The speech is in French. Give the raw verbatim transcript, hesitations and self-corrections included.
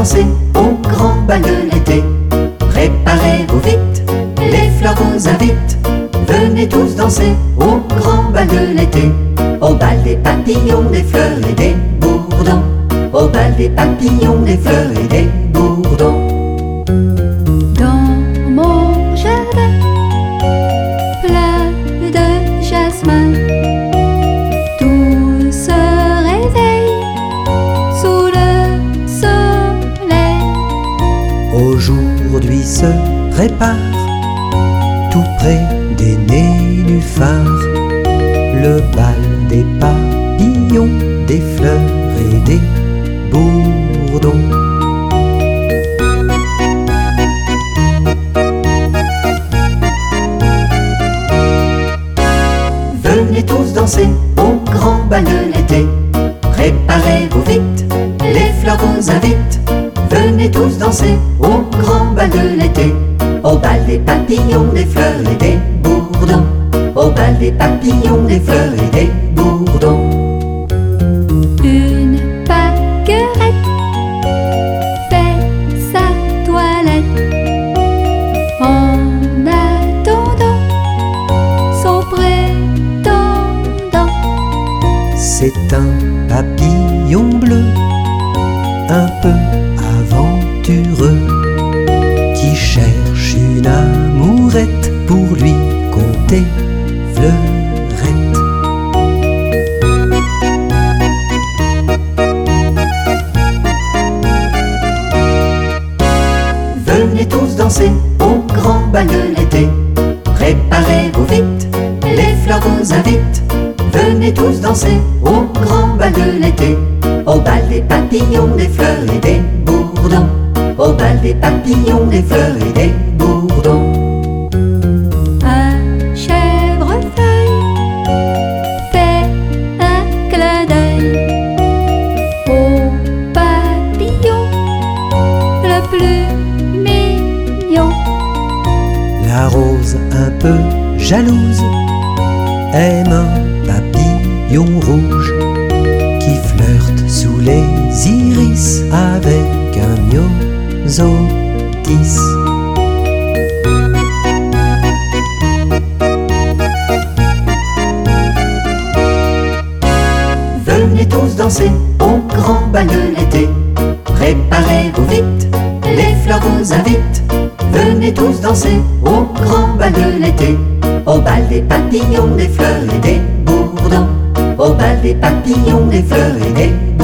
danser au grand bal de l'été. Préparez-vous vite, les fleurs vous invitent. Venez tous danser au grand bal de l'été. Au bal des papillons, des fleurs et des bourdons. Au bal des papillons, des fleurs et des bourdons. Dans mon jardin plein de jasmin, tout se réveille sous le soleil. Aujourd'hui se répare tout près des nénuphars le bal des papillons, des fleurs et des bourdons. Venez tous danser au grand bal de l'été. Préparez-vous vite, les fleurs vous invitent. Venez tous danser au grand bal de l'été. Au bal des papillons, des fleurs et des bourdons. Au bal des papillons, des fleurs et des bourdons. Une pâquerette fait sa toilette en attendant son prétendant. C'est un papillon bleu, un peu aventureux, qui cherche une amourette pour lui conter fleurette. Venez tous danser au grand bal de l'été. Préparez-vous vite, les fleurs vous invitent. Venez tous danser au grand bal de l'été. Au bal des papillons, des fleurs et des bourdons. Au bal des papillons, des fleurs et des bourdons. Un chèvrefeuille fait un clin d'œil au papillon le plus mignon. La rose un peu jalouse aime un papillon rouge qui flirte sous les iris avec un myosotis. Venez tous danser au grand bal de l'été. Préparez-vous vite, les fleurs vous invitent. Venez tous danser au grand bal de l'été. Au bal des papillons, des fleurs et des bourdons. Au bal des papillons, des fleurs et des